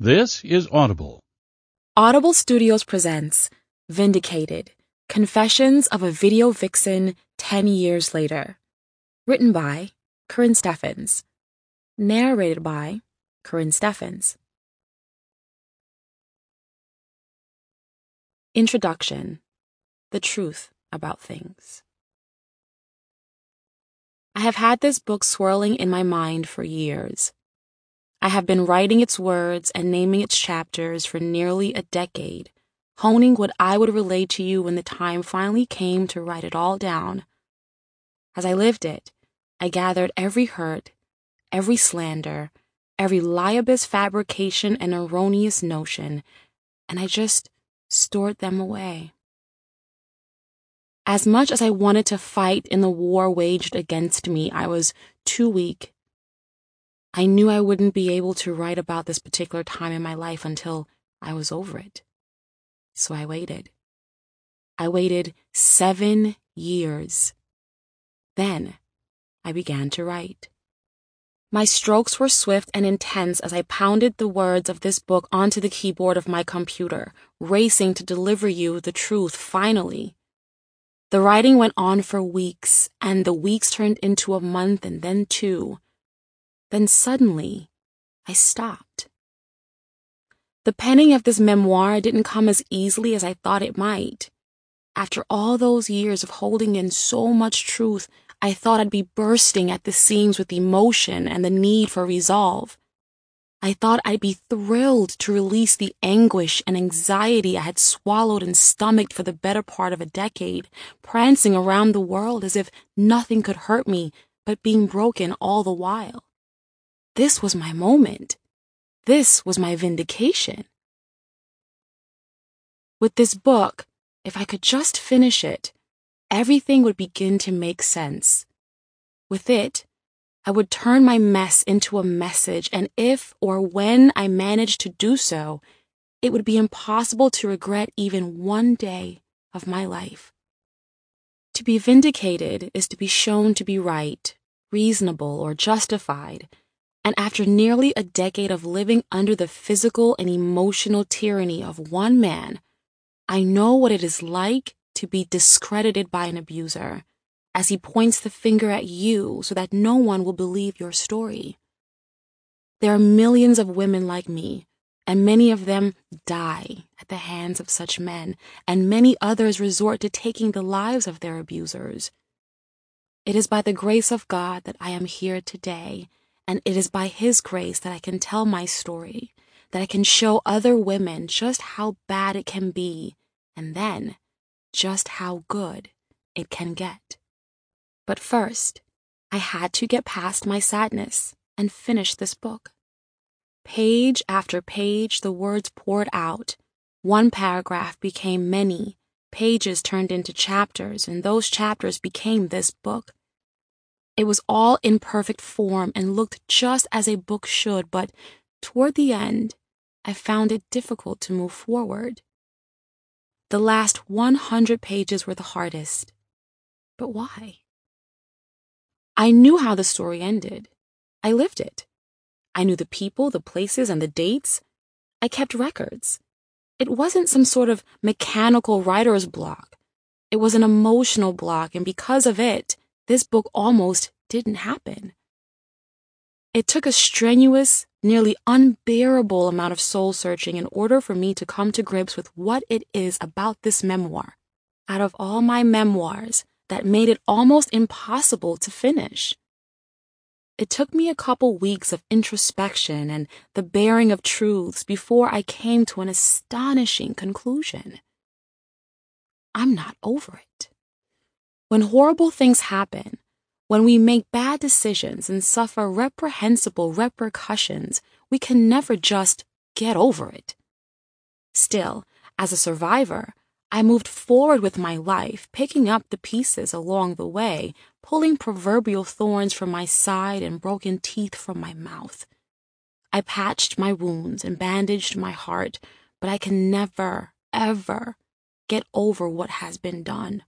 This is Audible. Audible Studios presents Vindicated, Confessions of a Video Vixen 10 Years Later. Written by Corinne Steffens. Narrated by Corinne Steffens. Introduction. The Truth About Things. I have had this book swirling in my mind for years. I have been writing its words and naming its chapters for nearly a decade, honing what I would relate to you when the time finally came to write it all down. As I lived it, I gathered every hurt, every slander, every libelous fabrication and erroneous notion, and I just stored them away. As much as I wanted to fight in the war waged against me, I was too weak. I knew I wouldn't be able to write about this particular time in my life until I was over it. So I waited. I waited 7 years. Then I began to write. My strokes were swift and intense as I pounded the words of this book onto the keyboard of my computer, racing to deliver you the truth finally. The writing went on for weeks, and the weeks turned into a month and then 2. Then suddenly, I stopped. The penning of this memoir didn't come as easily as I thought it might. After all those years of holding in so much truth, I thought I'd be bursting at the seams with emotion and the need for resolve. I thought I'd be thrilled to release the anguish and anxiety I had swallowed and stomached for the better part of a decade, prancing around the world as if nothing could hurt me but being broken all the while. This was my moment. This was my vindication. With this book, if I could just finish it, everything would begin to make sense. With it, I would turn my mess into a message, and if or when I managed to do so, it would be impossible to regret even one day of my life. To be vindicated is to be shown to be right, reasonable, or justified. And after nearly a decade of living under the physical and emotional tyranny of one man, I know what it is like to be discredited by an abuser, as he points the finger at you so that no one will believe your story. There are millions of women like me, and many of them die at the hands of such men, and many others resort to taking the lives of their abusers. It is by the grace of God that I am here today, and it is by His grace that I can tell my story, that I can show other women just how bad it can be, and then just how good it can get. But first, I had to get past my sadness and finish this book. Page after page, the words poured out. One paragraph became many, pages turned into chapters, and those chapters became this book. It was all in perfect form and looked just as a book should, but toward the end, I found it difficult to move forward. The last 100 pages were the hardest. But why? I knew how the story ended. I lived it. I knew the people, the places, and the dates. I kept records. It wasn't some sort of mechanical writer's block. It was an emotional block, and because of it, this book almost didn't happen. It took a strenuous, nearly unbearable amount of soul-searching in order for me to come to grips with what it is about this memoir, out of all my memoirs, that made it almost impossible to finish. It took me a couple weeks of introspection and the bearing of truths before I came to an astonishing conclusion. I'm not over it. When horrible things happen, when we make bad decisions and suffer reprehensible repercussions, we can never just get over it. Still, as a survivor, I moved forward with my life, picking up the pieces along the way, pulling proverbial thorns from my side and broken teeth from my mouth. I patched my wounds and bandaged my heart, but I can never, ever get over what has been done.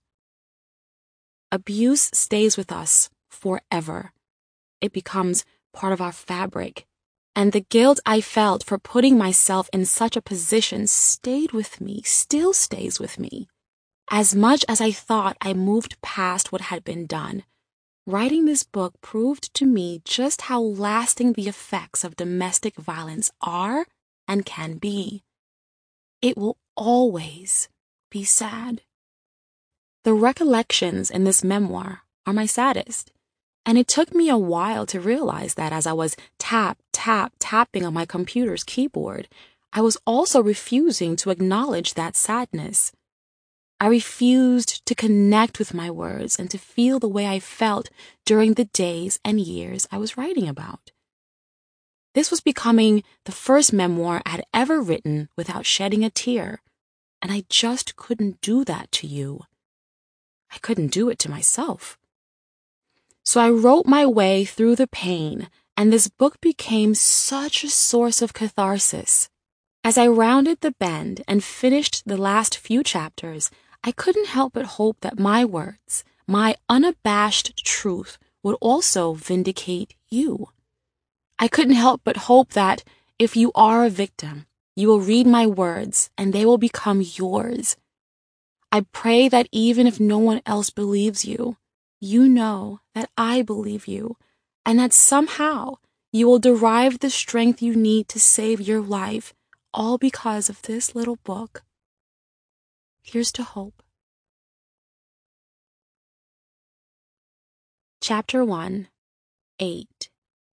Abuse stays with us forever. It becomes part of our fabric, And the guilt I felt for putting myself in such a position stayed with me, still stays with me. As much as I thought I moved past what had been done, writing this book proved to me just how lasting the effects of domestic violence are and can be. It will always be sad. The recollections in this memoir are my saddest, and it took me a while to realize that as I was tapping on my computer's keyboard, I was also refusing to acknowledge that sadness. I refused to connect with my words and to feel the way I felt during the days and years I was writing about. This was becoming the first memoir I had ever written without shedding a tear, and I just couldn't do that to you. I couldn't do it to myself. So I wrote my way through the pain, and this book became such a source of catharsis. As I rounded the bend and finished the last few chapters, I couldn't help but hope that my words, my unabashed truth, would also vindicate you. I couldn't help but hope that, if you are a victim, you will read my words and they will become yours. I pray that even if no one else believes you, you know that I believe you, and that somehow you will derive the strength you need to save your life, all because of this little book. Here's to hope. Chapter 1, 8.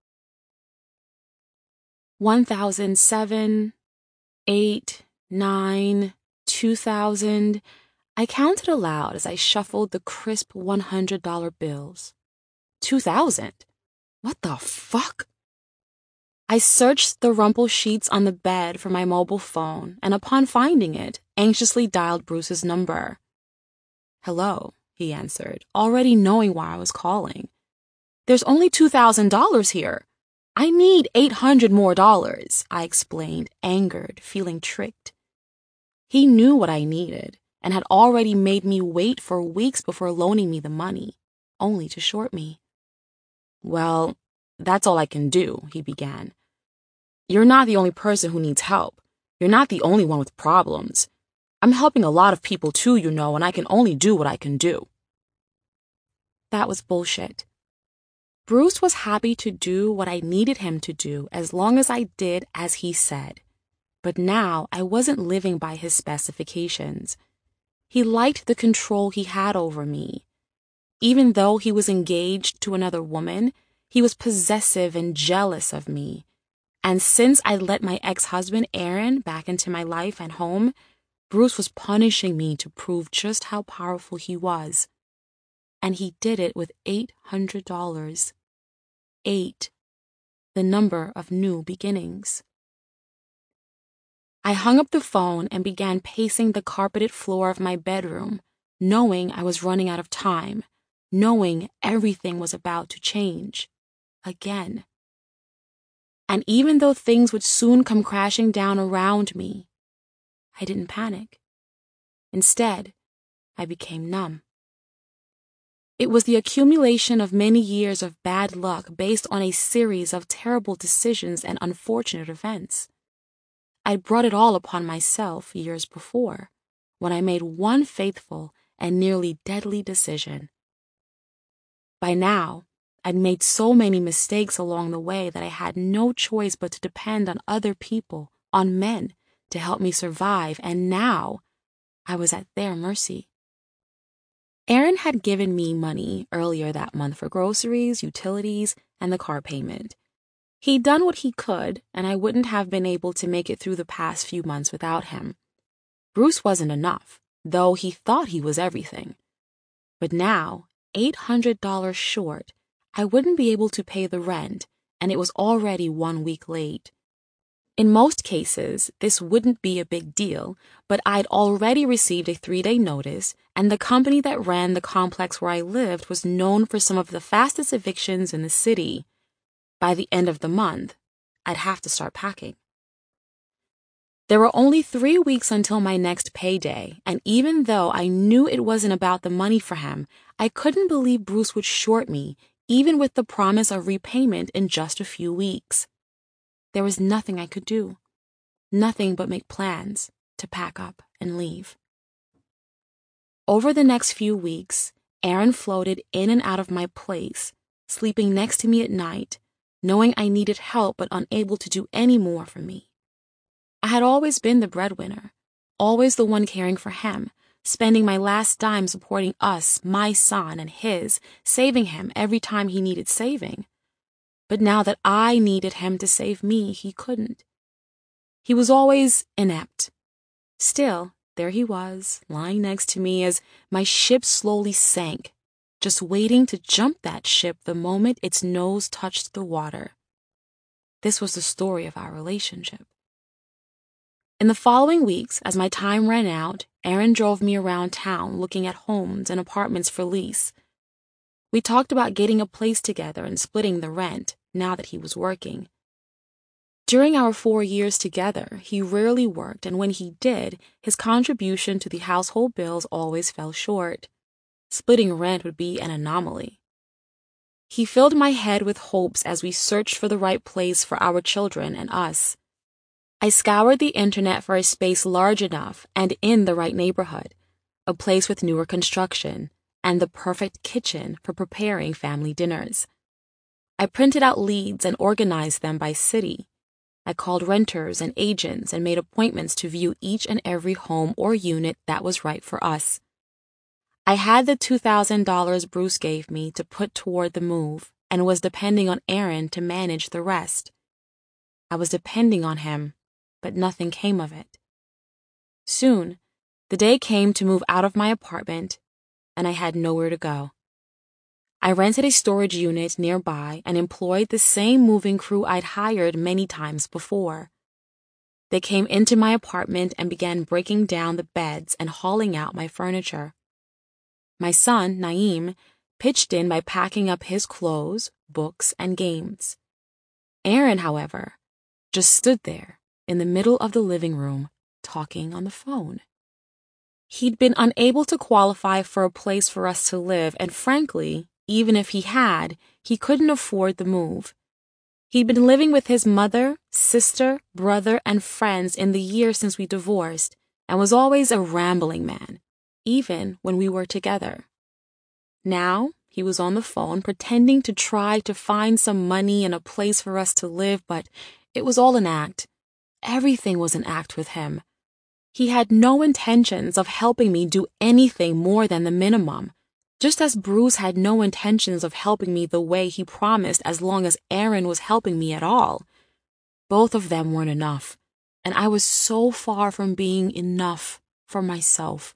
1007, 8, 9, 2000. I counted aloud as I shuffled the crisp $100 bills. 2,000? What the fuck? I searched the rumpled sheets on the bed for my mobile phone, and upon finding it, anxiously dialed Bruce's number. "Hello," he answered, already knowing why I was calling. "There's only $2,000 here. I need $800 more," I explained, angered, feeling tricked. He knew what I needed, and had already made me wait for weeks before loaning me the money, only to short me. "Well, that's all I can do," he began. "You're not the only person who needs help. You're not the only one with problems. I'm helping a lot of people too, you know, and I can only do what I can do." That was bullshit. Bruce was happy to do what I needed him to do as long as I did as he said. But now I wasn't living by his specifications. He liked the control he had over me. Even though he was engaged to another woman, he was possessive and jealous of me. And since I let my ex-husband Aaron back into my life and home, Bruce was punishing me to prove just how powerful he was. And he did it with $800. 8, the number of new beginnings. I hung up the phone and began pacing the carpeted floor of my bedroom, knowing I was running out of time, knowing everything was about to change. Again. And even though things would soon come crashing down around me, I didn't panic. Instead, I became numb. It was the accumulation of many years of bad luck based on a series of terrible decisions and unfortunate events. I'd brought it all upon myself years before, when I made one faithful and nearly deadly decision. By now, I'd made so many mistakes along the way that I had no choice but to depend on other people, on men, to help me survive, and now I was at their mercy. Aaron had given me money earlier that month for groceries, utilities, and the car payment. He'd done what he could, and I wouldn't have been able to make it through the past few months without him. Bruce wasn't enough, though he thought he was everything. But now, $800 short, I wouldn't be able to pay the rent, and it was already 1 week late. In most cases, this wouldn't be a big deal, but I'd already received a 3-day notice, and the company that ran the complex where I lived was known for some of the fastest evictions in the city. By the end of the month, I'd have to start packing. There were only 3 weeks until my next payday, and even though I knew it wasn't about the money for him, I couldn't believe Bruce would short me, even with the promise of repayment in just a few weeks. There was nothing I could do. Nothing but make plans to pack up and leave. Over the next few weeks, Aaron floated in and out of my place, sleeping next to me at night, knowing I needed help but unable to do any more for me. I had always been the breadwinner, always the one caring for him, spending my last dime supporting us, my son, and his, saving him every time he needed saving. But now that I needed him to save me, he couldn't. He was always inept. Still, there he was, lying next to me as my ship slowly sank, just waiting to jump that ship the moment its nose touched the water. This was the story of our relationship. In the following weeks, as my time ran out, Aaron drove me around town looking at homes and apartments for lease. We talked about getting a place together and splitting the rent, now that he was working. During our 4 years together, he rarely worked, and when he did, his contribution to the household bills always fell short. Splitting rent would be an anomaly. He filled my head with hopes as we searched for the right place for our children and us. I scoured the internet for a space large enough and in the right neighborhood, a place with newer construction, and the perfect kitchen for preparing family dinners. I printed out leads and organized them by city. I called renters and agents and made appointments to view each and every home or unit that was right for us. I had the $2,000 Bruce gave me to put toward the move and was depending on Aaron to manage the rest. I was depending on him, but nothing came of it. Soon, the day came to move out of my apartment, and I had nowhere to go. I rented a storage unit nearby and employed the same moving crew I'd hired many times before. They came into my apartment and began breaking down the beds and hauling out my furniture. My son, Naeem, pitched in by packing up his clothes, books, and games. Aaron, however, just stood there in the middle of the living room, talking on the phone. He'd been unable to qualify for a place for us to live, and frankly, even if he had, he couldn't afford the move. He'd been living with his mother, sister, brother, and friends in the year since we divorced, and was always a rambling man, even when we were together. Now, he was on the phone pretending to try to find some money and a place for us to live, but it was all an act. Everything was an act with him. He had no intentions of helping me do anything more than the minimum, just as Bruce had no intentions of helping me the way he promised as long as Aaron was helping me at all. Both of them weren't enough, and I was so far from being enough for myself.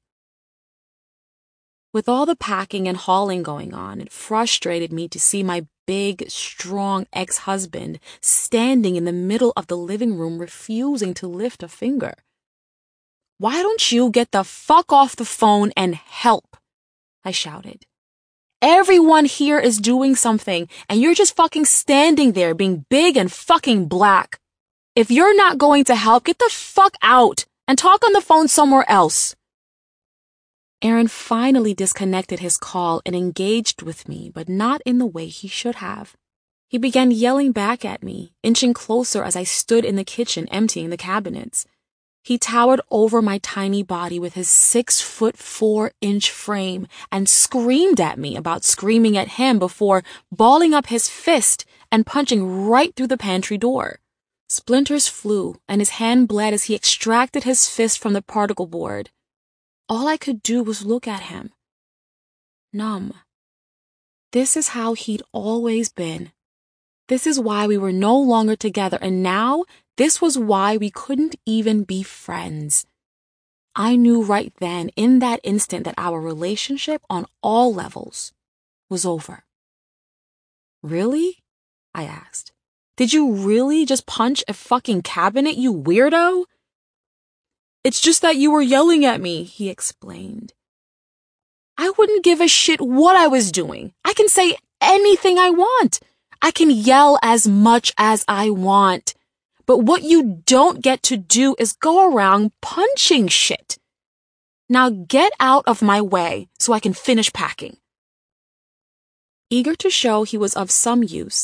With all the packing and hauling going on, it frustrated me to see my big, strong ex-husband standing in the middle of the living room refusing to lift a finger. "Why don't you get the fuck off the phone and help?" I shouted. "Everyone here is doing something, and you're just fucking standing there being big and fucking black. If you're not going to help, get the fuck out and talk on the phone somewhere else." Aaron finally disconnected his call and engaged with me, but not in the way he should have. He began yelling back at me, inching closer as I stood in the kitchen emptying the cabinets. He towered over my tiny body with his 6'4" frame and screamed at me about screaming at him before balling up his fist and punching right through the pantry door. Splinters flew and his hand bled as he extracted his fist from the particle board. All I could do was look at him, numb. This is how he'd always been. This is why we were no longer together, and now this was why we couldn't even be friends. I knew right then, in that instant, that our relationship on all levels was over. "Really?" I asked. "Did you really just punch a fucking cabinet, you weirdo?" "It's just that you were yelling at me," he explained. "I wouldn't give a shit what I was doing. I can say anything I want. I can yell as much as I want. But what you don't get to do is go around punching shit. Now get out of my way so I can finish packing." Eager to show he was of some use,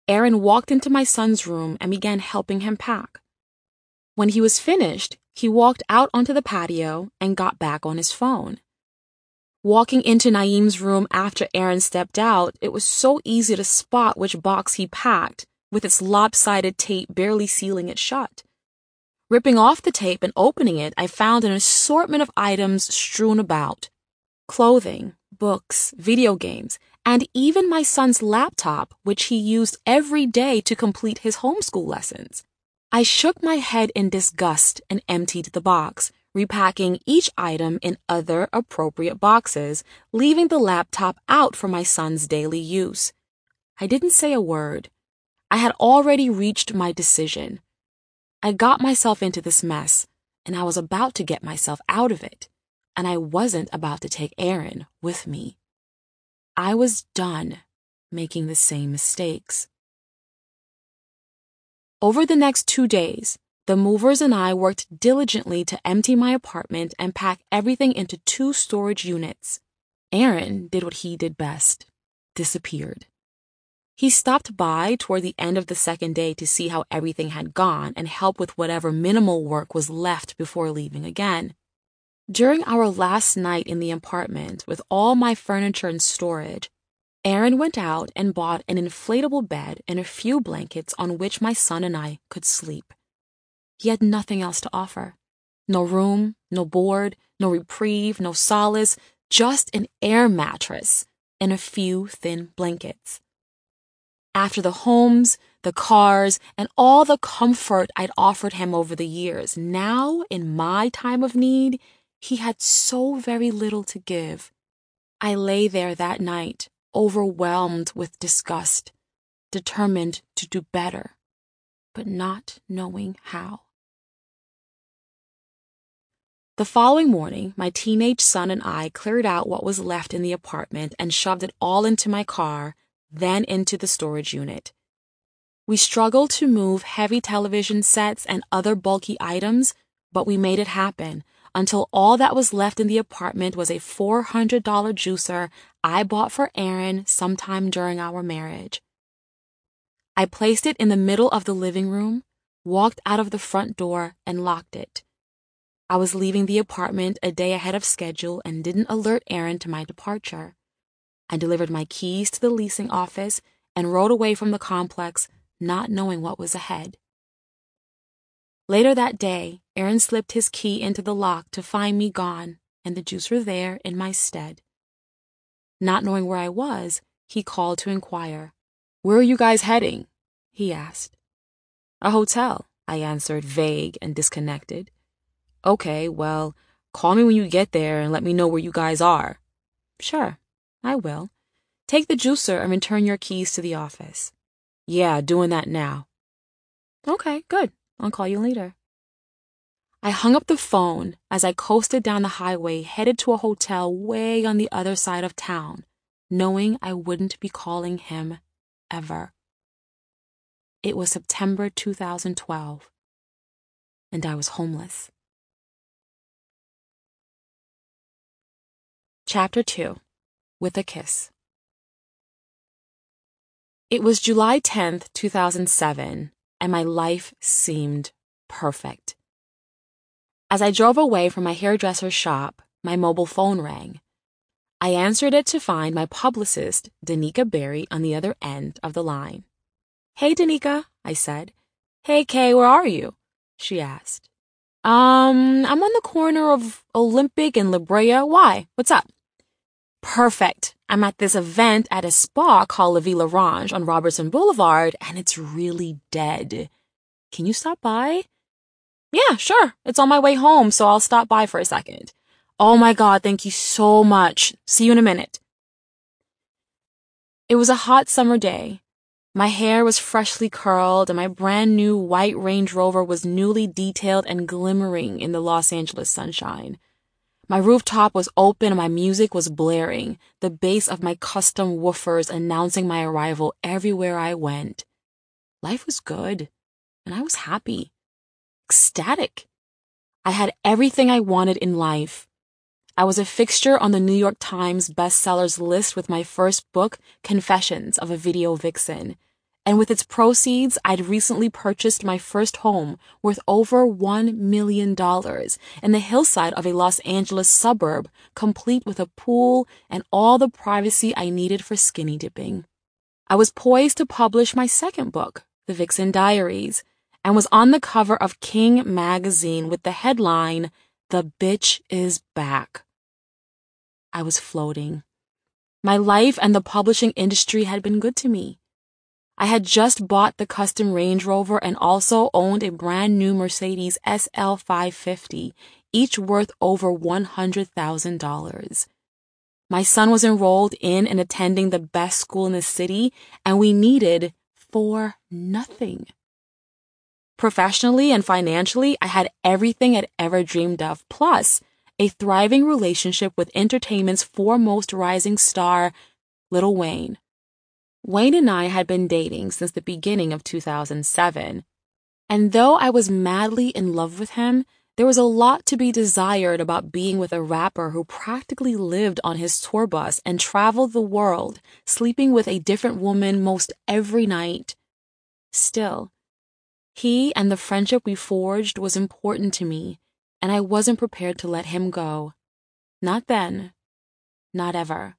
Aaron walked into my son's room and began helping him pack. When he was finished, he walked out onto the patio and got back on his phone. Walking into Naeem's room after Aaron stepped out, it was so easy to spot which box he packed, with its lopsided tape barely sealing it shut. Ripping off the tape and opening it, I found an assortment of items strewn about. Clothing, books, video games, and even my son's laptop, which he used every day to complete his homeschool lessons. I shook my head in disgust and emptied the box, repacking each item in other appropriate boxes, leaving the laptop out for my son's daily use. I didn't say a word. I had already reached my decision. I got myself into this mess, and I was about to get myself out of it, and I wasn't about to take Aaron with me. I was done making the same mistakes. Over the next 2 days, the movers and I worked diligently to empty my apartment and pack everything into 2 storage units. Aaron did what he did best, disappeared. He stopped by toward the end of the second day to see how everything had gone and help with whatever minimal work was left before leaving again. During our last night in the apartment, with all my furniture in storage, Aaron went out and bought an inflatable bed and a few blankets on which my son and I could sleep. He had nothing else to offer. No room, no board, no reprieve, no solace, just an air mattress and a few thin blankets. After the homes, the cars, and all the comfort I'd offered him over the years, now, in my time of need, he had so very little to give. I lay there that night, overwhelmed with disgust, determined to do better, but not knowing how. The following morning, my teenage son and I cleared out what was left in the apartment and shoved it all into my car, then into the storage unit. We struggled to move heavy television sets and other bulky items, but we made it happen until all that was left in the apartment was a $400 juicer I bought for Aaron sometime during our marriage. I placed it in the middle of the living room, walked out of the front door, and locked it. I was leaving the apartment a day ahead of schedule and didn't alert Aaron to my departure. I delivered my keys to the leasing office and rode away from the complex, not knowing what was ahead. Later that day, Aaron slipped his key into the lock to find me gone and the juicer there in my stead. Not knowing where I was, he called to inquire. "Where are you guys heading?" he asked. "A hotel," I answered, vague and disconnected. "Okay, well, call me when you get there and let me know where you guys are." "Sure, I will. Take the juicer and return your keys to the office." "Yeah, doing that now." "Okay, good. I'll call you later." I hung up the phone as I coasted down the highway headed to a hotel way on the other side of town, knowing I wouldn't be calling him ever. It was September 2012, and I was homeless. Chapter 2. With a Kiss. It was July 10th, 2007, and my life seemed perfect. As I drove away from my hairdresser's shop, my mobile phone rang. I answered it to find my publicist, Danica Berry, on the other end of the line. "Hey, Danica," I said. "Hey, Kay, where are you?" she asked. I'm on the corner of Olympic and La Brea. Why? What's up?" "Perfect. I'm at this event at a spa called La Vie L'Orange on Robertson Boulevard, and it's really dead. Can you stop by?" "Yeah, sure. It's on my way home, so I'll stop by for a second." "Oh my God, thank you so much. See you in a minute." It was a hot summer day. My hair was freshly curled, and my brand new white Range Rover was newly detailed and glimmering in the Los Angeles sunshine. My rooftop was open and my music was blaring, the bass of my custom woofers announcing my arrival everywhere I went. Life was good, and I was happy. Ecstatic. I had everything I wanted in life. I was a fixture on the New York Times bestsellers list with my first book, Confessions of a Video Vixen, and with its proceeds, I'd recently purchased my first home worth over $1 million in the hillside of a Los Angeles suburb, complete with a pool and all the privacy I needed for skinny dipping. I was poised to publish my second book, The Vixen Diaries, and was on the cover of King magazine with the headline, "The Bitch is Back." I was floating. My life and the publishing industry had been good to me. I had just bought the custom Range Rover and also owned a brand new Mercedes SL 550, each worth over $100,000. My son was enrolled in and attending the best school in the city, and we needed for nothing. Professionally and financially, I had everything I'd ever dreamed of, plus a thriving relationship with entertainment's foremost rising star, Lil Wayne. Wayne and I had been dating since the beginning of 2007, and though I was madly in love with him, there was a lot to be desired about being with a rapper who practically lived on his tour bus and traveled the world, sleeping with a different woman most every night. Still, he and the friendship we forged was important to me, and I wasn't prepared to let him go. Not then. Not ever.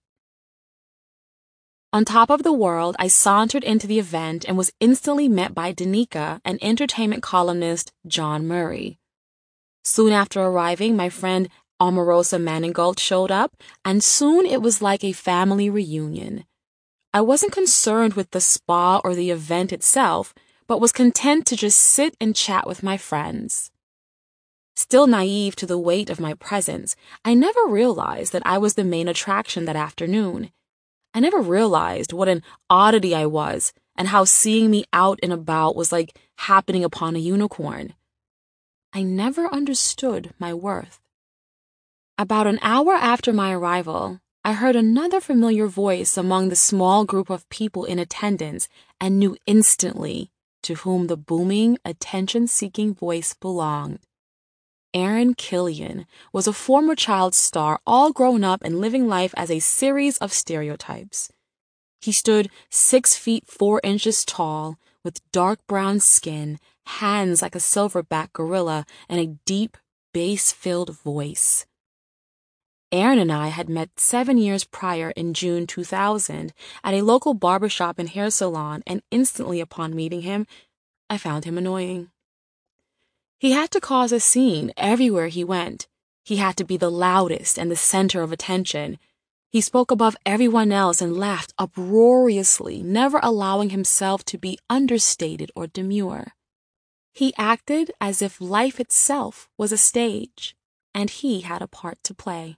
On top of the world, I sauntered into the event and was instantly met by Danica and entertainment columnist John Murray. Soon after arriving, my friend Omarosa Manigault showed up, and soon it was like a family reunion. I wasn't concerned with the spa or the event itself, but was content to just sit and chat with my friends. Still naive to the weight of my presence, I never realized that I was the main attraction that afternoon. I never realized what an oddity I was and how seeing me out and about was like happening upon a unicorn. I never understood my worth. About an hour after my arrival, I heard another familiar voice among the small group of people in attendance and knew instantly to whom the booming, attention-seeking voice belonged. Aaron Killian was a former child star, all grown up and living life as a series of stereotypes. He stood 6 feet 4 inches tall, with dark brown skin, hands like a silverback gorilla, and a deep, bass-filled voice. Aaron and I had met 7 years prior in June 2000 at a local barbershop and hair salon, and instantly upon meeting him, I found him annoying. He had to cause a scene everywhere he went. He had to be the loudest and the center of attention. He spoke above everyone else and laughed uproariously, never allowing himself to be understated or demure. He acted as if life itself was a stage, and he had a part to play.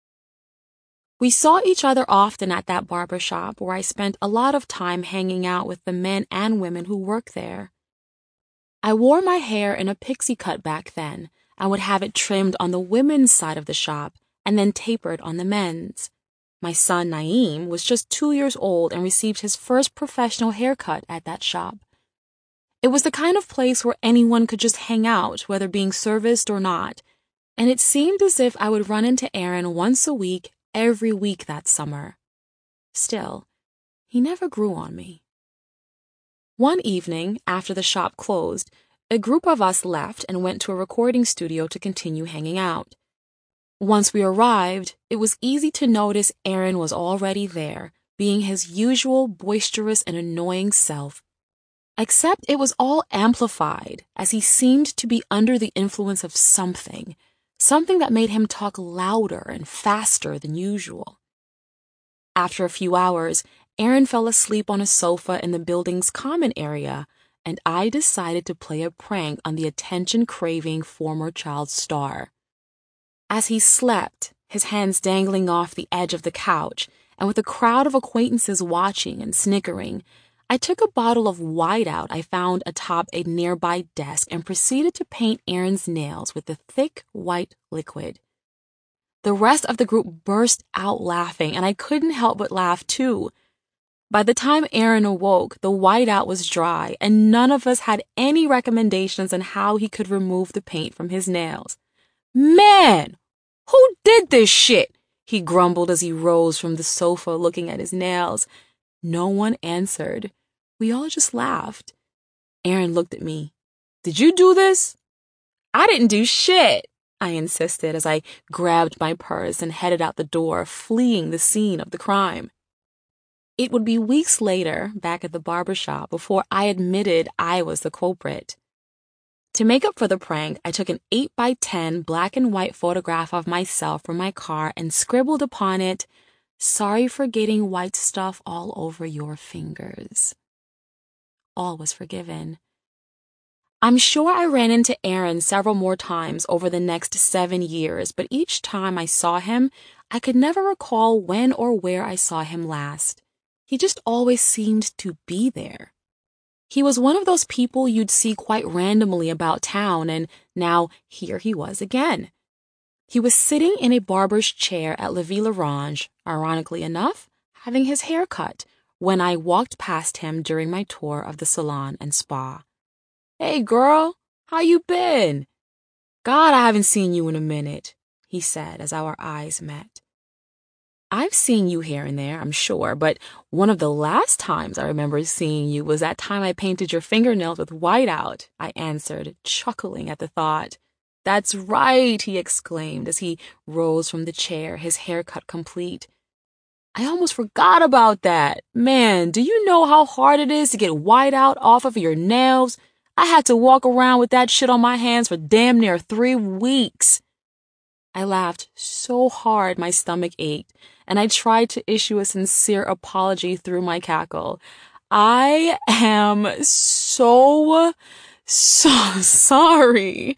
We saw each other often at that barbershop where I spent a lot of time hanging out with the men and women who work there. I wore my hair in a pixie cut back then and would have it trimmed on the women's side of the shop and then tapered on the men's. My son Naeem was just 2 years old and received his first professional haircut at that shop. It was the kind of place where anyone could just hang out, whether being serviced or not, and it seemed as if I would run into Aaron once a week, every week that summer. Still, he never grew on me. One evening, after the shop closed, a group of us left and went to a recording studio to continue hanging out. Once we arrived, it was easy to notice Aaron was already there, being his usual boisterous and annoying self. Except it was all amplified, as he seemed to be under the influence of something that made him talk louder and faster than usual. After a few hours, Aaron fell asleep on a sofa in the building's common area, and I decided to play a prank on the attention-craving former child star. As he slept, his hands dangling off the edge of the couch, and with a crowd of acquaintances watching and snickering, I took a bottle of whiteout I found atop a nearby desk and proceeded to paint Aaron's nails with the thick white liquid. The rest of the group burst out laughing, and I couldn't help but laugh too. By the time Aaron awoke, the whiteout was dry, and none of us had any recommendations on how he could remove the paint from his nails. "Man, who did this shit?" he grumbled as he rose from the sofa looking at his nails. No one answered. We all just laughed. Aaron looked at me. "Did you do this?" "I didn't do shit," I insisted as I grabbed my purse and headed out the door, fleeing the scene of the crime. It would be weeks later, back at the barbershop, before I admitted I was the culprit. To make up for the prank, I took an 8x10 black and white photograph of myself from my car and scribbled upon it, "Sorry for getting white stuff all over your fingers." All was forgiven. I'm sure I ran into Aaron several more times over the next 7 years, but each time I saw him, I could never recall when or where I saw him last. He just always seemed to be there. He was one of those people you'd see quite randomly about town, and now here he was again. He was sitting in a barber's chair at La Vie L'Orange, ironically enough, having his hair cut, when I walked past him during my tour of the salon and spa. "Hey, girl, how you been?" "God, I haven't seen you in a minute," he said as our eyes met. "I've seen you here and there, I'm sure, but one of the last times I remember seeing you was that time I painted your fingernails with whiteout," I answered, chuckling at the thought. "That's right," he exclaimed as he rose from the chair, his haircut complete. "I almost forgot about that. Man, do you know how hard it is to get whiteout off of your nails? I had to walk around with that shit on my hands for damn near 3 weeks. I laughed so hard my stomach ached, and I tried to issue a sincere apology through my cackle. "I am so sorry."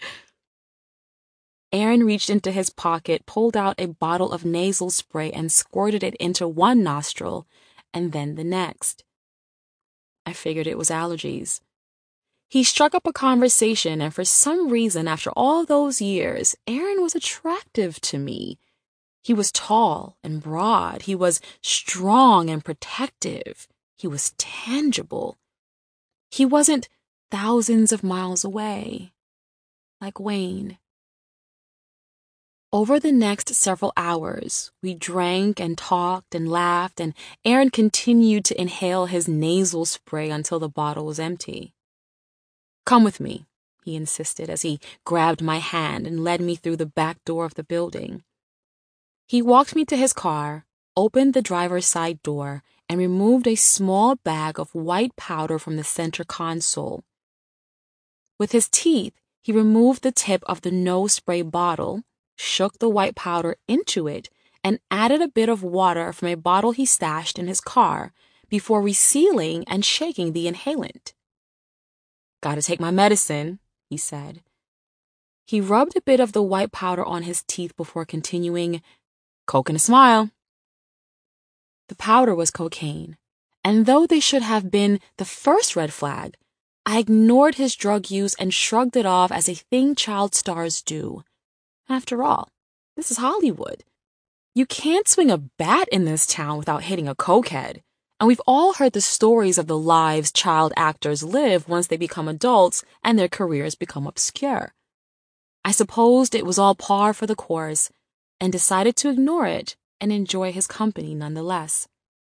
Aaron reached into his pocket, pulled out a bottle of nasal spray, and squirted it into one nostril and then the next. I figured it was allergies. He struck up a conversation, and for some reason, after all those years, Aaron was attractive to me. He was tall and broad. He was strong and protective. He was tangible. He wasn't thousands of miles away, like Wayne. Over the next several hours, we drank and talked and laughed, and Aaron continued to inhale his nasal spray until the bottle was empty. "Come with me," he insisted as he grabbed my hand and led me through the back door of the building. He walked me to his car, opened the driver's side door, and removed a small bag of white powder from the center console. With his teeth, he removed the tip of the no-spray bottle, shook the white powder into it, and added a bit of water from a bottle he stashed in his car before resealing and shaking the inhalant. "Gotta take my medicine," he said. He rubbed a bit of the white powder on his teeth before continuing, "Coke and a smile." The powder was cocaine, and though they should have been the first red flag, I ignored his drug use and shrugged it off as a thing child stars do. After all, this is Hollywood. You can't swing a bat in this town without hitting a cokehead. And we've all heard the stories of the lives child actors live once they become adults and their careers become obscure. I supposed it was all par for the course and decided to ignore it and enjoy his company nonetheless.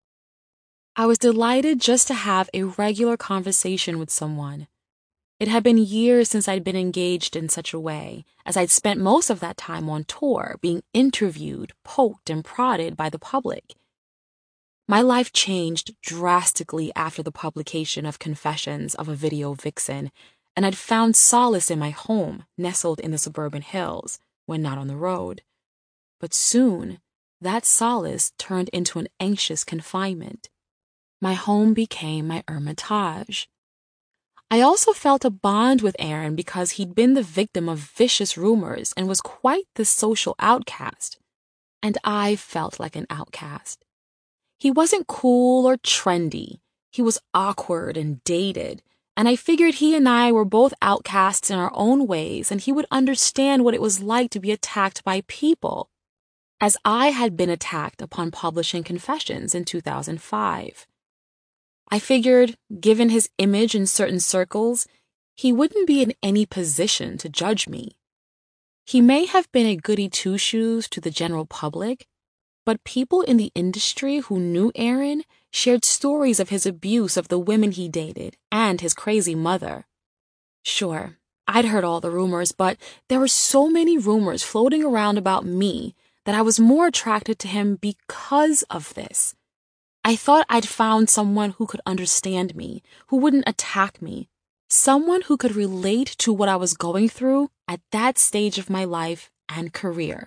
I was delighted just to have a regular conversation with someone. It had been years since I'd been engaged in such a way, as I'd spent most of that time on tour, being interviewed, poked, and prodded by the public. My life changed drastically after the publication of Confessions of a Video Vixen, and I'd found solace in my home, nestled in the suburban hills, when not on the road. But soon, that solace turned into an anxious confinement. My home became my Hermitage. I also felt a bond with Aaron because he'd been the victim of vicious rumors and was quite the social outcast. And I felt like an outcast. He wasn't cool or trendy. He was awkward and dated, and I figured he and I were both outcasts in our own ways, and he would understand what it was like to be attacked by people, as I had been attacked upon publishing Confessions in 2005. I figured, given his image in certain circles, he wouldn't be in any position to judge me. He may have been a goody two-shoes to the general public, but people in the industry who knew Aaron shared stories of his abuse of the women he dated and his crazy mother. Sure, I'd heard all the rumors, but there were so many rumors floating around about me that I was more attracted to him because of this. I thought I'd found someone who could understand me, who wouldn't attack me, someone who could relate to what I was going through at that stage of my life and career.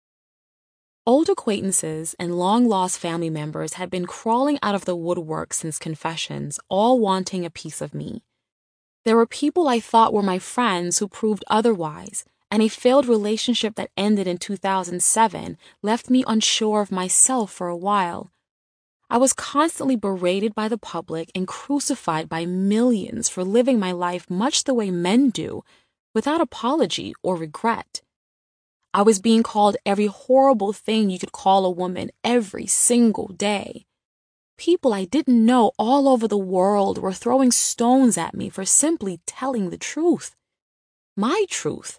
Old acquaintances and long-lost family members had been crawling out of the woodwork since confessions, all wanting a piece of me. There were people I thought were my friends who proved otherwise, and a failed relationship that ended in 2007 left me unsure of myself for a while. I was constantly berated by the public and crucified by millions for living my life much the way men do, without apology or regret. I was being called every horrible thing you could call a woman every single day. People I didn't know all over the world were throwing stones at me for simply telling the truth. My truth.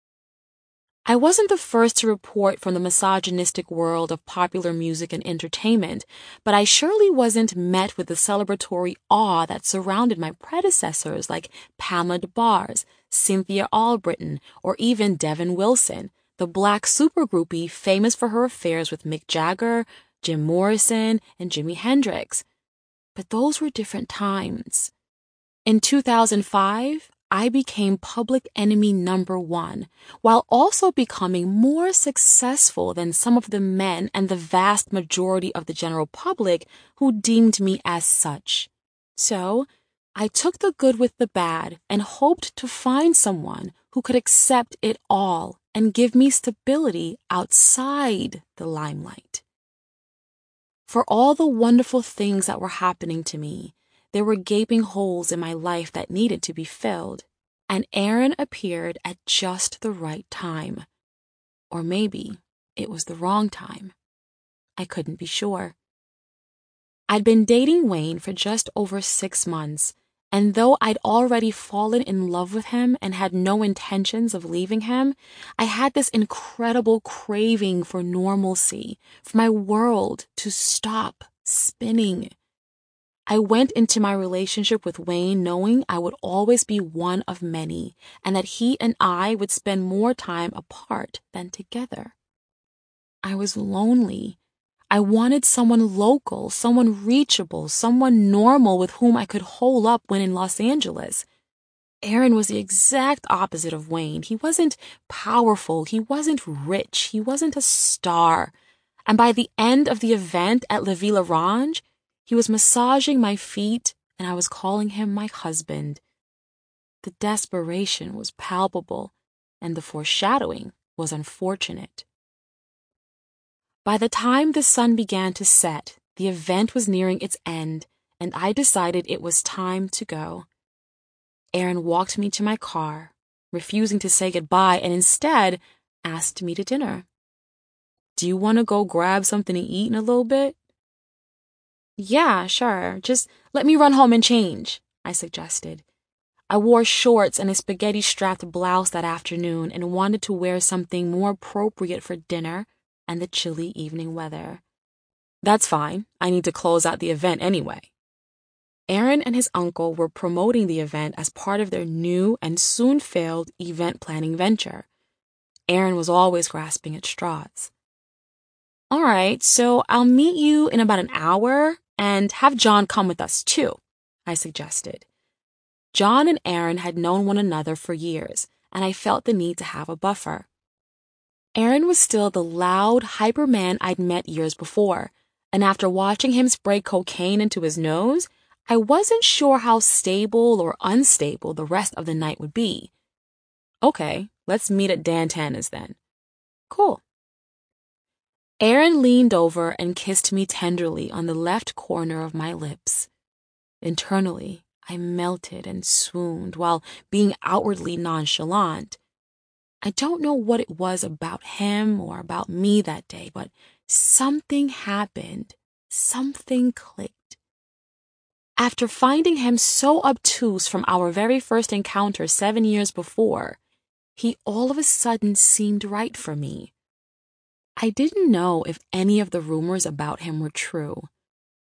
I wasn't the first to report from the misogynistic world of popular music and entertainment, but I surely wasn't met with the celebratory awe that surrounded my predecessors like Pamela DeBars, Cynthia Albritton, or even Devin Wilson, the black supergroupie famous for her affairs with Mick Jagger, Jim Morrison, and Jimi Hendrix. But those were different times. In 2005, I became public enemy number one, while also becoming more successful than some of the men and the vast majority of the general public who deemed me as such. So, I took the good with the bad and hoped to find someone who could accept it all and give me stability outside the limelight. For all the wonderful things that were happening to me, there were gaping holes in my life that needed to be filled, and Aaron appeared at just the right time. Or maybe it was the wrong time. I couldn't be sure. I'd been dating Wayne for just over 6 months, and though I'd already fallen in love with him and had no intentions of leaving him, I had this incredible craving for normalcy, for my world to stop spinning. I went into my relationship with Wayne knowing I would always be one of many, and that he and I would spend more time apart than together. I was lonely. I wanted someone local, someone reachable, someone normal with whom I could hole up when in Los Angeles. Aaron was the exact opposite of Wayne. He wasn't powerful, he wasn't rich, he wasn't a star. And by the end of the event at La Villa Range, he was massaging my feet, and I was calling him my husband. The desperation was palpable, and the foreshadowing was unfortunate. By the time the sun began to set, the event was nearing its end, and I decided it was time to go. Aaron walked me to my car, refusing to say goodbye, and instead asked me to dinner. "Do you want to go grab something to eat in a little bit?" "Yeah, sure. Just let me run home and change," I suggested. I wore shorts and a spaghetti-strapped blouse that afternoon and wanted to wear something more appropriate for dinner and the chilly evening weather. "That's fine. I need to close out the event anyway." Aaron and his uncle were promoting the event as part of their new and soon-failed event planning venture. Aaron was always grasping at straws. "All right, so I'll meet you in about an hour and have John come with us too," I suggested. John and Aaron had known one another for years, and I felt the need to have a buffer. Aaron was still the loud, hyper man I'd met years before, and after watching him spray cocaine into his nose, I wasn't sure how stable or unstable the rest of the night would be. "Okay, let's meet at Dan Tana's then." "Cool." Aaron leaned over and kissed me tenderly on the left corner of my lips. Internally, I melted and swooned while being outwardly nonchalant. I don't know what it was about him or about me that day, but something happened. Something clicked. After finding him so obtuse from our very first encounter 7 years before, he all of a sudden seemed right for me. I didn't know if any of the rumors about him were true.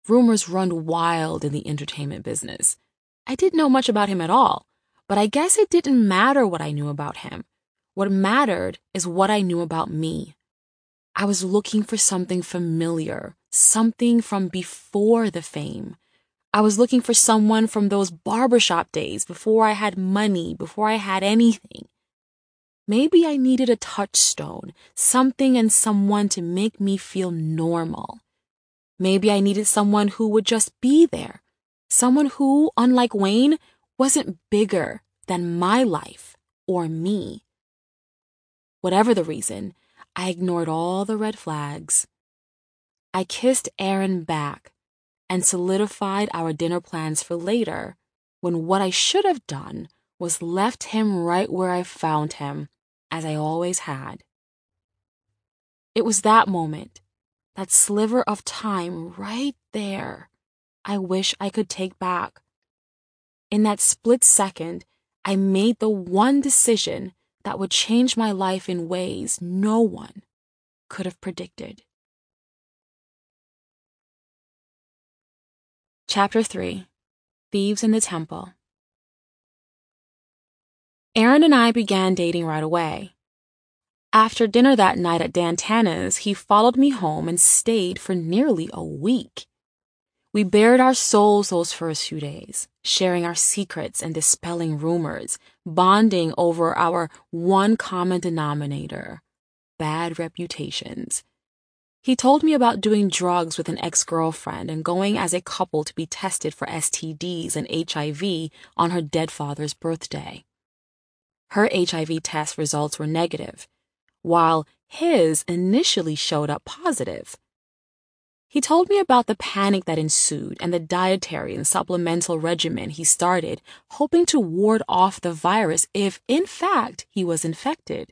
Rumors run wild in the entertainment business. I didn't know much about him at all, but I guess it didn't matter what I knew about him. What mattered is what I knew about me. I was looking for something familiar, something from before the fame. I was looking for someone from those barbershop days before I had money, before I had anything. Maybe I needed a touchstone, something and someone to make me feel normal. Maybe I needed someone who would just be there. Someone who, unlike Wayne, wasn't bigger than my life or me. Whatever the reason, I ignored all the red flags. I kissed Aaron back and solidified our dinner plans for later, when what I should have done was left him right where I found him, as I always had. It was that moment, that sliver of time right there, I wish I could take back. In that split second, I made the one decision that would change my life in ways no one could have predicted. Chapter 3. Thieves in the Temple. Aaron and I began dating right away. After dinner that night at Dan Tana's, he followed me home and stayed for nearly a week. We bared our souls those first few days, sharing our secrets and dispelling rumors, bonding over our one common denominator, bad reputations. He told me about doing drugs with an ex-girlfriend and going as a couple to be tested for STDs and HIV on her dead father's birthday. Her HIV test results were negative, while his initially showed up positive. He told me about the panic that ensued and the dietary and supplemental regimen he started, hoping to ward off the virus if, in fact, he was infected.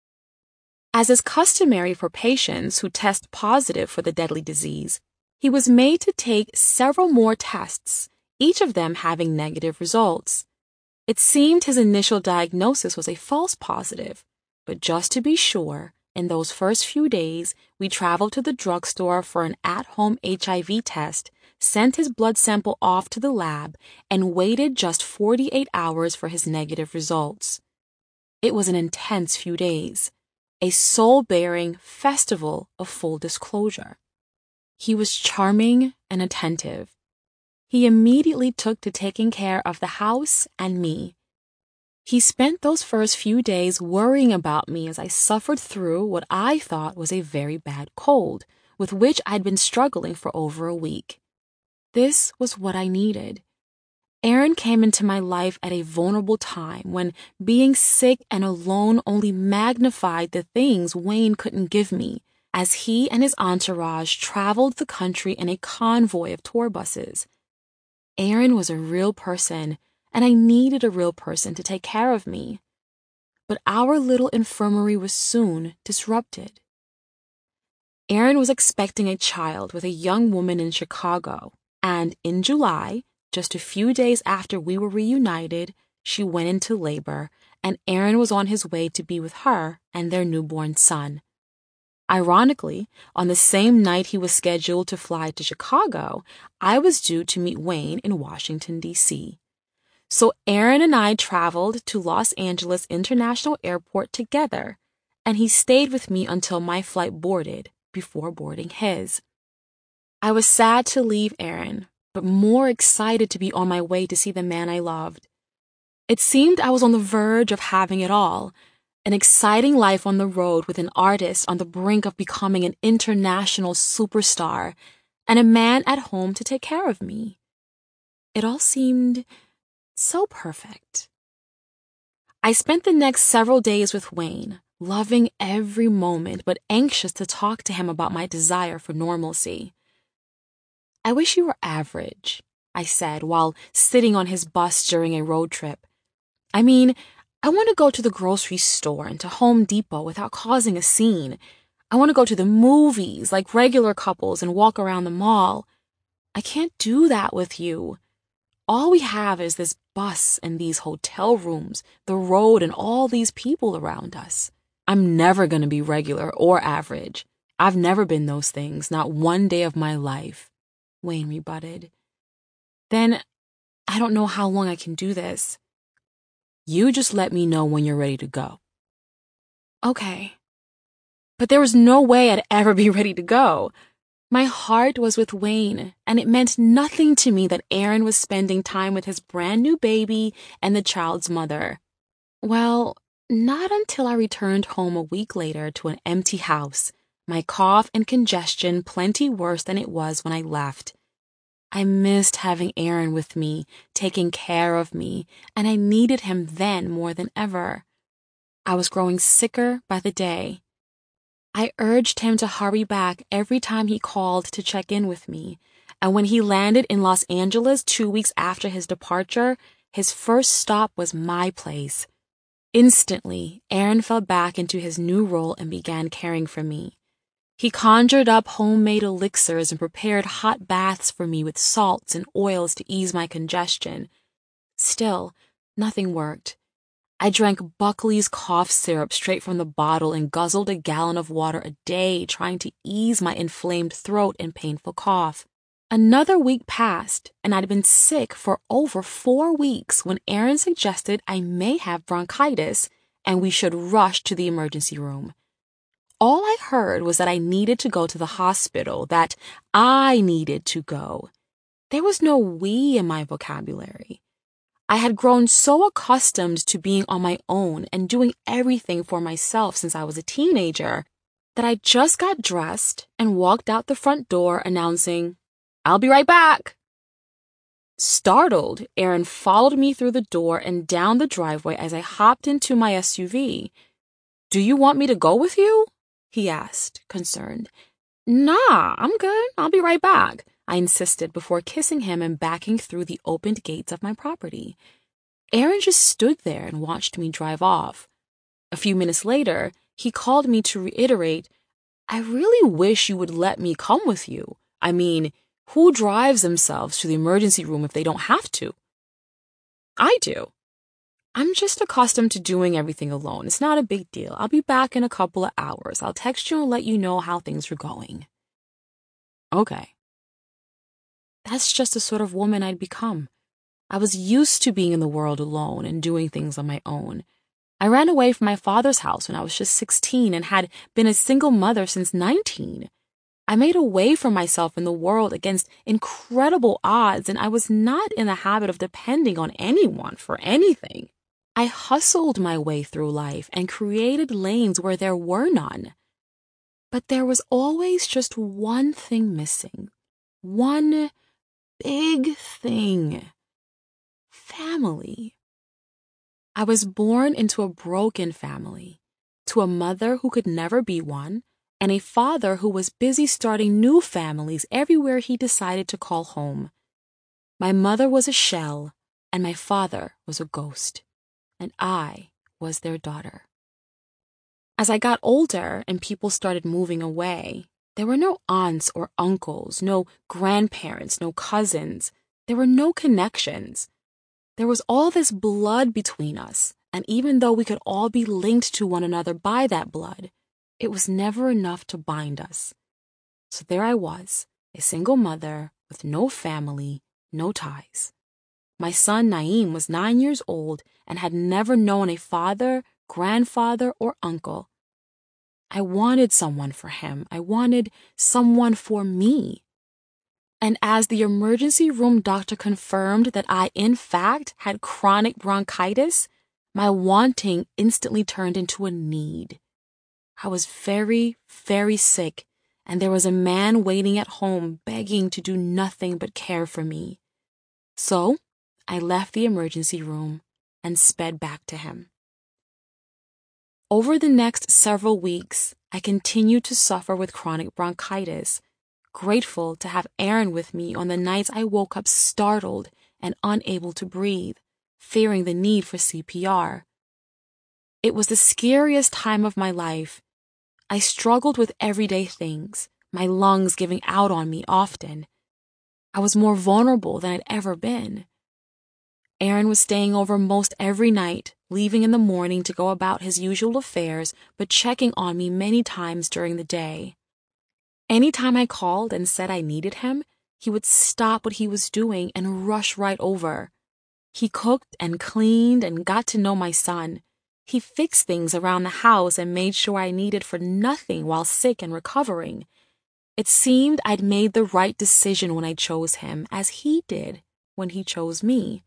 As is customary for patients who test positive for the deadly disease, he was made to take several more tests, each of them having negative results. It seemed his initial diagnosis was a false positive, but just to be sure, in those first few days, we traveled to the drugstore for an at-home HIV test, sent his blood sample off to the lab, and waited just 48 hours for his negative results. It was an intense few days, a soul-bearing festival of full disclosure. He was charming and attentive. He immediately took to taking care of the house and me. He spent those first few days worrying about me as I suffered through what I thought was a very bad cold, with which I'd been struggling for over a week. This was what I needed. Aaron came into my life at a vulnerable time when being sick and alone only magnified the things Wayne couldn't give me, as he and his entourage traveled the country in a convoy of tour buses. Aaron was a real person, and I needed a real person to take care of me. But our little infirmary was soon disrupted. Aaron was expecting a child with a young woman in Chicago, and in July, just a few days after we were reunited, she went into labor, and Aaron was on his way to be with her and their newborn son. Ironically, on the same night he was scheduled to fly to Chicago, I was due to meet Wayne in Washington, D.C. So Aaron and I traveled to Los Angeles International Airport together, and he stayed with me until my flight boarded before boarding his. I was sad to leave Aaron, but more excited to be on my way to see the man I loved. It seemed I was on the verge of having it all, an exciting life on the road with an artist on the brink of becoming an international superstar, and a man at home to take care of me. It all seemed so perfect. I spent the next several days with Wayne, loving every moment but anxious to talk to him about my desire for normalcy. "I wish you were average," I said while sitting on his bus during a road trip. "I mean, I want to go to the grocery store and to Home Depot without causing a scene. I want to go to the movies like regular couples and walk around the mall. I can't do that with you. All we have is this bus and these hotel rooms, the road, and all these people around us. I'm never going to be regular or average. I've never been those things, not one day of my life." Wayne rebutted. Then I don't know how long I can do this. You just let me know when you're ready to go. Okay. But there was no way I'd ever be ready to go. My heart was with Wayne, and it meant nothing to me that Aaron was spending time with his brand new baby and the child's mother. Well, not until I returned home a week later to an empty house, my cough and congestion plenty worse than it was when I left. I missed having Aaron with me, taking care of me, and I needed him then more than ever. I was growing sicker by the day. I urged him to hurry back every time he called to check in with me, and when he landed in Los Angeles 2 weeks after his departure, his first stop was my place. Instantly, Aaron fell back into his new role and began caring for me. He conjured up homemade elixirs and prepared hot baths for me with salts and oils to ease my congestion. Still, nothing worked. I drank Buckley's cough syrup straight from the bottle and guzzled a gallon of water a day trying to ease my inflamed throat and painful cough. Another week passed, and I'd been sick for over 4 weeks when Aaron suggested I may have bronchitis and we should rush to the emergency room. All I heard was that I needed to go to the hospital, that I needed to go. There was no we in my vocabulary. I had grown so accustomed to being on my own and doing everything for myself since I was a teenager that I just got dressed and walked out the front door announcing, "I'll be right back." Startled, Aaron followed me through the door and down the driveway as I hopped into my SUV. "Do you want me to go with you?" he asked, concerned. "Nah, I'm good. I'll be right back," I insisted before kissing him and backing through the opened gates of my property. Aaron just stood there and watched me drive off. A few minutes later, he called me to reiterate, "I really wish you would let me come with you. I mean, who drives themselves to the emergency room if they don't have to?" "I do. I'm just accustomed to doing everything alone. It's not a big deal. I'll be back in a couple of hours. I'll text you and let you know how things are going." Okay. That's just the sort of woman I'd become. I was used to being in the world alone and doing things on my own. I ran away from my father's house when I was just 16 and had been a single mother since 19. I made a way for myself in the world against incredible odds, and I was not in the habit of depending on anyone for anything. I hustled my way through life and created lanes where there were none. But there was always just one thing missing. One big thing. Family. I was born into a broken family, to a mother who could never be one, and a father who was busy starting new families everywhere he decided to call home. My mother was a shell, and my father was a ghost, and I was their daughter. As I got older and people started moving away, there were no aunts or uncles, no grandparents, no cousins. There were no connections. There was all this blood between us, and even though we could all be linked to one another by that blood, it was never enough to bind us. So there I was, a single mother with no family, no ties. My son Naeem was 9 years old and had never known a father, grandfather, or uncle. I wanted someone for him. I wanted someone for me. And as the emergency room doctor confirmed that I, in fact, had chronic bronchitis, my wanting instantly turned into a need. I was very, very sick, and there was a man waiting at home begging to do nothing but care for me. So I left the emergency room and sped back to him. Over the next several weeks, I continued to suffer with chronic bronchitis, grateful to have Aaron with me on the nights I woke up startled and unable to breathe, fearing the need for CPR. It was the scariest time of my life. I struggled with everyday things, my lungs giving out on me often. I was more vulnerable than I'd ever been. Aaron was staying over most every night, leaving in the morning to go about his usual affairs, but checking on me many times during the day. Anytime I called and said I needed him, he would stop what he was doing and rush right over. He cooked and cleaned and got to know my son. He fixed things around the house and made sure I needed for nothing while sick and recovering. It seemed I'd made the right decision when I chose him, as he did when he chose me.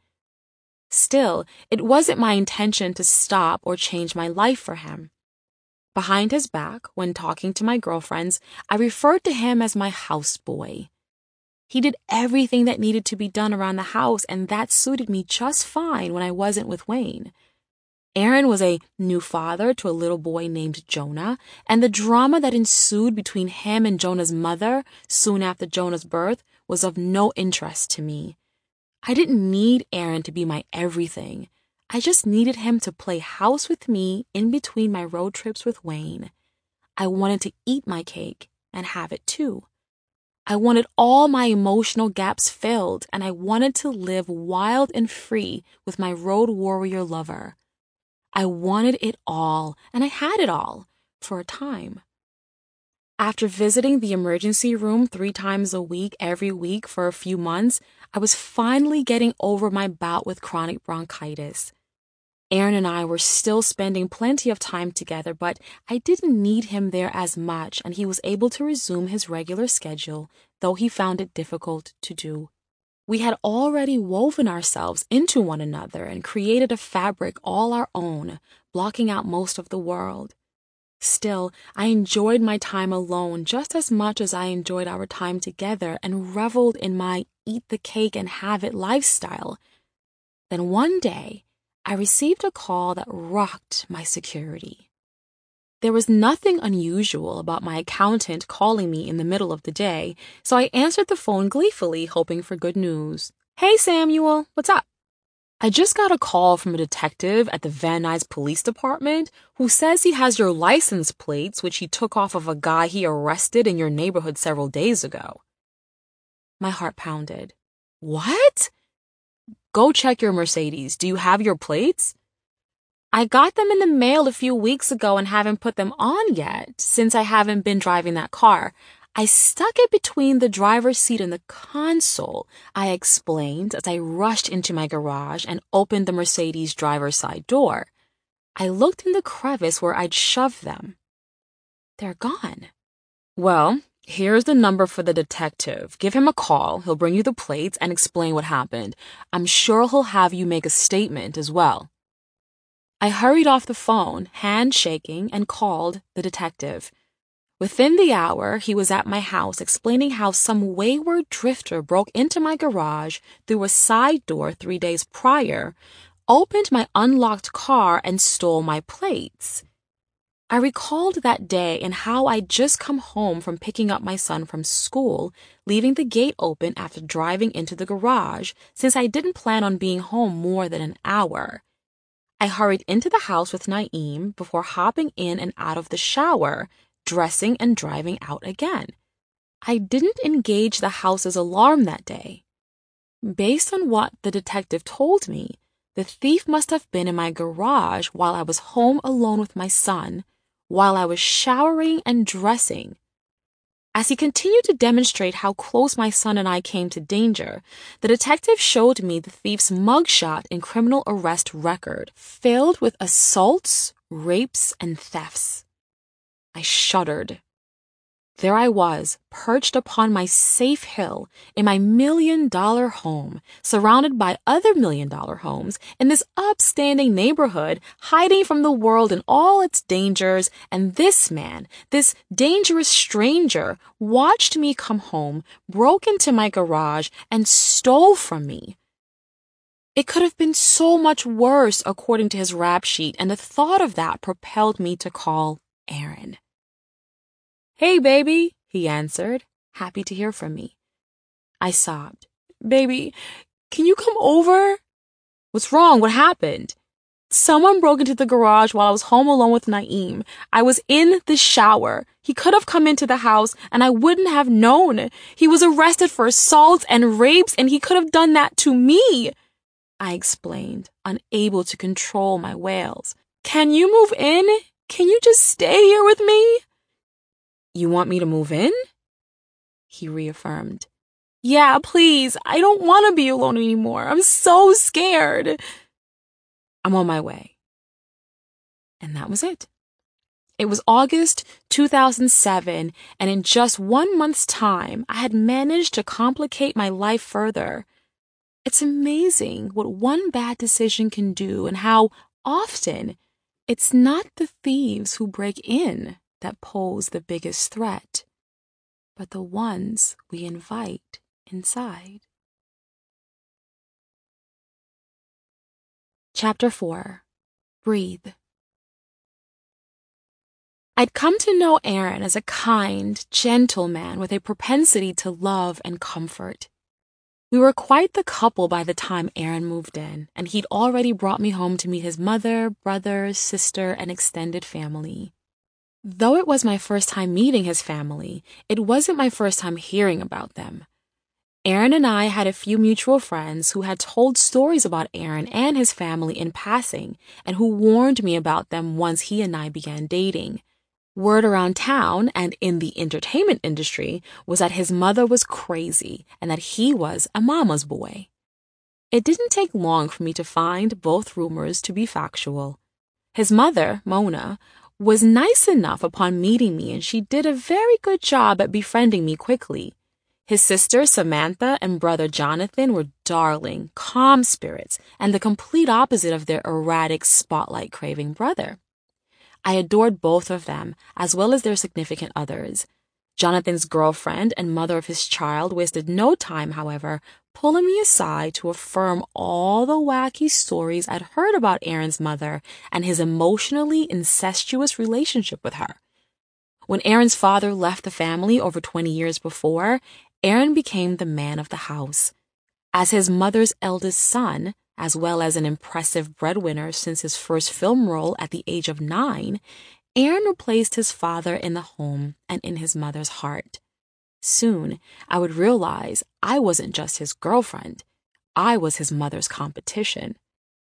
Still, it wasn't my intention to stop or change my life for him. Behind his back, when talking to my girlfriends, I referred to him as my houseboy. He did everything that needed to be done around the house, and that suited me just fine when I wasn't with Wayne. Aaron was a new father to a little boy named Jonah, and the drama that ensued between him and Jonah's mother soon after Jonah's birth was of no interest to me. I didn't need Aaron to be my everything. I just needed him to play house with me in between my road trips with Wayne. I wanted to eat my cake and have it too. I wanted all my emotional gaps filled, and I wanted to live wild and free with my road warrior lover. I wanted it all, and I had it all, for a time. After visiting the emergency room 3 times a week every week for a few months, I was finally getting over my bout with chronic bronchitis. Aaron and I were still spending plenty of time together, but I didn't need him there as much, and he was able to resume his regular schedule, though he found it difficult to do. We had already woven ourselves into one another and created a fabric all our own, blocking out most of the world. Still, I enjoyed my time alone just as much as I enjoyed our time together and reveled in my eat the cake and have it lifestyle. Then one day, I received a call that rocked my security. There was nothing unusual about my accountant calling me in the middle of the day, so I answered the phone gleefully, hoping for good news. "Hey, Samuel, what's up?" "I just got a call from a detective at the Van Nuys Police Department who says he has your license plates, which he took off of a guy he arrested in your neighborhood several days ago." My heart pounded. "What?" "Go check your Mercedes. Do you have your plates?" "I got them in the mail a few weeks ago and haven't put them on yet, since I haven't been driving that car. I stuck it between the driver's seat and the console," I explained as I rushed into my garage and opened the Mercedes driver's side door. I looked in the crevice where I'd shoved them. They're gone. "Well, here's the number for the detective. Give him a call. He'll bring you the plates and explain what happened. I'm sure he'll have you make a statement as well." I hurried off the phone, hand shaking, and called the detective. Within the hour, he was at my house explaining how some wayward drifter broke into my garage through a side door 3 days prior, opened my unlocked car, and stole my plates. I recalled that day and how I'd just come home from picking up my son from school, leaving the gate open after driving into the garage, since I didn't plan on being home more than an hour. I hurried into the house with Naeem before hopping in and out of the shower, dressing and driving out again. I didn't engage the house's alarm that day. Based on what the detective told me, the thief must have been in my garage while I was home alone with my son, while I was showering and dressing. As he continued to demonstrate how close my son and I came to danger, the detective showed me the thief's mugshot and criminal arrest record, filled with assaults, rapes, and thefts. I shuddered. There I was, perched upon my safe hill in my $1 million home, surrounded by other $1 million homes in this upstanding neighborhood, hiding from the world and all its dangers, and this man, this dangerous stranger, watched me come home, broke into my garage, and stole from me. It could have been so much worse, according to his rap sheet, and the thought of that propelled me to call Aaron. "Hey, baby," he answered, happy to hear from me. I sobbed. "Baby, can you come over?" "What's wrong? What happened?" "Someone broke into the garage while I was home alone with Naeem. I was in the shower. He could have come into the house and I wouldn't have known. He was arrested for assaults and rapes, and he could have done that to me," I explained, unable to control my wails. "Can you move in? Can you just stay here with me?" "You want me to move in?" he reaffirmed. Yeah, please. I don't want to be alone anymore. I'm so scared. I'm on my way. And that was it. It was August 2007, and in just 1 month's time, I had managed to complicate my life further. It's amazing what one bad decision can do and how often it's not the thieves who break in that pose the biggest threat, but the ones we invite inside. Chapter 4. Breathe. I'd come to know Aaron as a kind, gentle man with a propensity to love and comfort. We were quite the couple by the time Aaron moved in, and he'd already brought me home to meet his mother, brother, sister, and extended family. Though it was my first time meeting his family, it wasn't my first time hearing about them. Aaron and I had a few mutual friends who had told stories about Aaron and his family in passing, and who warned me about them once he and I began dating. Word around town and in the entertainment industry was that his mother was crazy and that he was a mama's boy. It didn't take long for me to find both rumors to be factual. His mother, Mona, was nice enough upon meeting me, and she did a very good job at befriending me quickly. His sister, Samantha, and brother Jonathan were darling, calm spirits, and the complete opposite of their erratic, spotlight-craving brother. I adored both of them, as well as their significant others. Jonathan's girlfriend and mother of his child wasted no time, however, pulling me aside to affirm all the wacky stories I'd heard about Aaron's mother and his emotionally incestuous relationship with her. When Aaron's father left the family over 20 years before, Aaron became the man of the house. As his mother's eldest son, as well as an impressive breadwinner since his first film role at the age of 9, Aaron replaced his father in the home and in his mother's heart. Soon, I would realize I wasn't just his girlfriend. I was his mother's competition.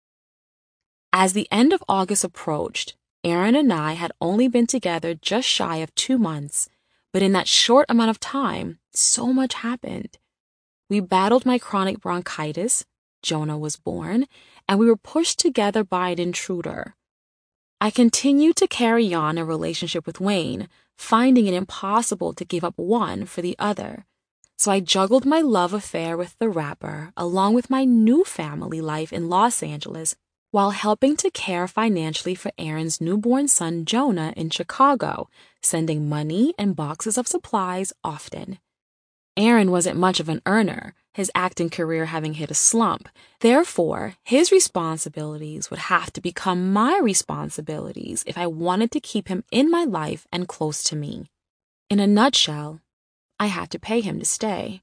As the end of August approached, Aaron and I had only been together just shy of 2 months, but in that short amount of time, so much happened. We battled my chronic bronchitis, Jonah was born, and we were pushed together by an intruder. I continued to carry on a relationship with Wayne, finding it impossible to give up one for the other. So I juggled my love affair with the rapper along with my new family life in Los Angeles while helping to care financially for Aaron's newborn son Jonah in Chicago, sending money and boxes of supplies often. Aaron wasn't much of an earner, his acting career having hit a slump. Therefore, his responsibilities would have to become my responsibilities if I wanted to keep him in my life and close to me. In a nutshell, I had to pay him to stay.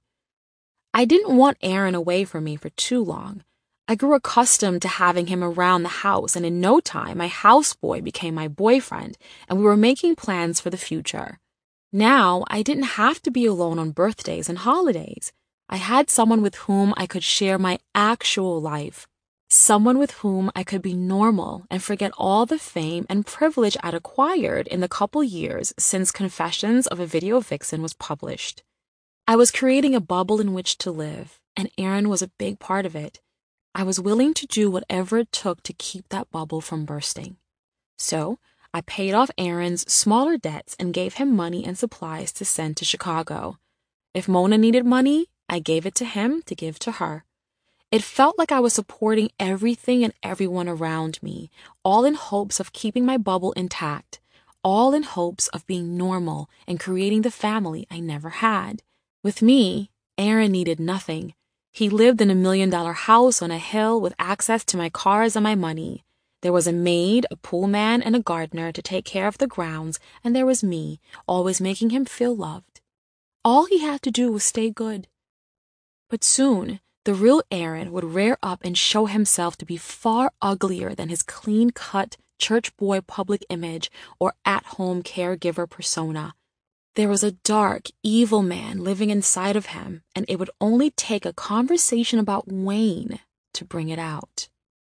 I didn't want Aaron away from me for too long. I grew accustomed to having him around the house, and in no time, my houseboy became my boyfriend, and we were making plans for the future. Now, I didn't have to be alone on birthdays and holidays. I had someone with whom I could share my actual life, someone with whom I could be normal and forget all the fame and privilege I'd acquired in the couple years since Confessions of a Video Vixen was published. I was creating a bubble in which to live, and Aaron was a big part of it. I was willing to do whatever it took to keep that bubble from bursting. So, I paid off Aaron's smaller debts and gave him money and supplies to send to Chicago. If Mona needed money, I gave it to him to give to her. It felt like I was supporting everything and everyone around me, all in hopes of keeping my bubble intact, all in hopes of being normal and creating the family I never had. With me, Aaron needed nothing. He lived in $1 million house on a hill with access to my cars and my money. There was a maid, a pool man, and a gardener to take care of the grounds, and there was me, always making him feel loved. All he had to do was stay good. But soon, the real Aaron would rear up and show himself to be far uglier than his clean-cut church boy public image or at-home caregiver persona. There was a dark, evil man living inside of him, and it would only take a conversation about Wayne to bring it out.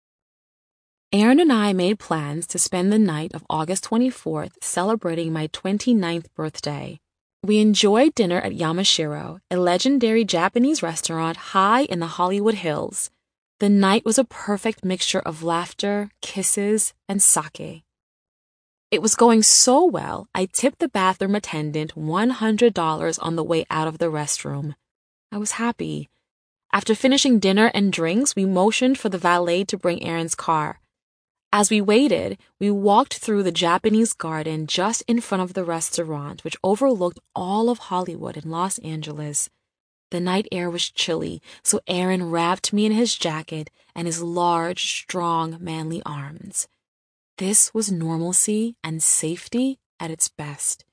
Aaron and I made plans to spend the night of August 24th celebrating my 29th birthday. We enjoyed dinner at Yamashiro, a legendary Japanese restaurant high in the Hollywood Hills. The night was a perfect mixture of laughter, kisses, and sake. It was going so well, I tipped the bathroom attendant $100 on the way out of the restroom. I was happy. After finishing dinner and drinks, we motioned for the valet to bring Aaron's car. As we waited, we walked through the Japanese garden just in front of the restaurant, which overlooked all of Hollywood and Los Angeles. The night air was chilly, so Aaron wrapped me in his jacket and his large, strong, manly arms. This was normalcy and safety at its best.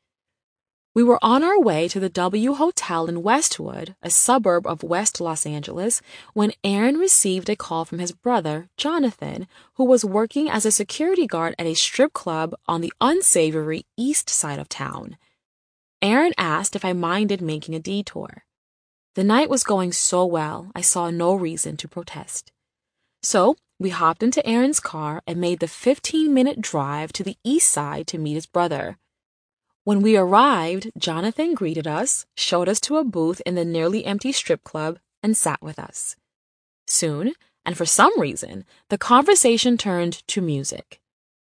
We were on our way to the W Hotel in Westwood, a suburb of West Los Angeles, when Aaron received a call from his brother, Jonathan, who was working as a security guard at a strip club on the unsavory east side of town. Aaron asked if I minded making a detour. The night was going so well, I saw no reason to protest. So we hopped into Aaron's car and made the 15-minute drive to the east side to meet his brother. When we arrived, Jonathan greeted us, showed us to a booth in the nearly empty strip club, and sat with us. Soon, and for some reason, the conversation turned to music.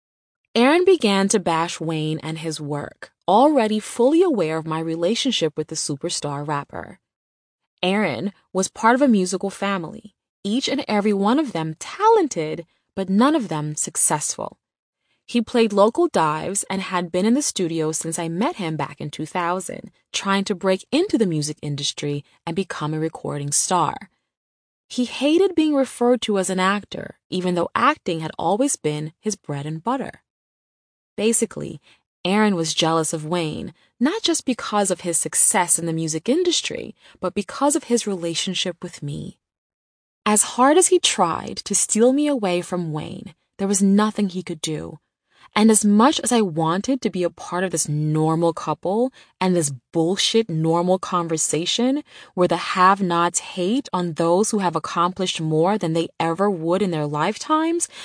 Aaron began to bash Wayne and his work, already fully aware of my relationship with the superstar rapper. Aaron was part of a musical family, each and every one of them talented, but none of them successful. He played local dives and had been in the studio since I met him back in 2000, trying to break into the music industry and become a recording star. He hated being referred to as an actor, even though acting had always been his bread and butter. Basically, Aaron was jealous of Wayne, not just because of his success in the music industry, but because of his relationship with me. As hard as he tried to steal me away from Wayne, there was nothing he could do. And as much as I wanted to be a part of this normal couple and this bullshit normal conversation where the have-nots hate on those who have accomplished more than they ever would in their lifetimes,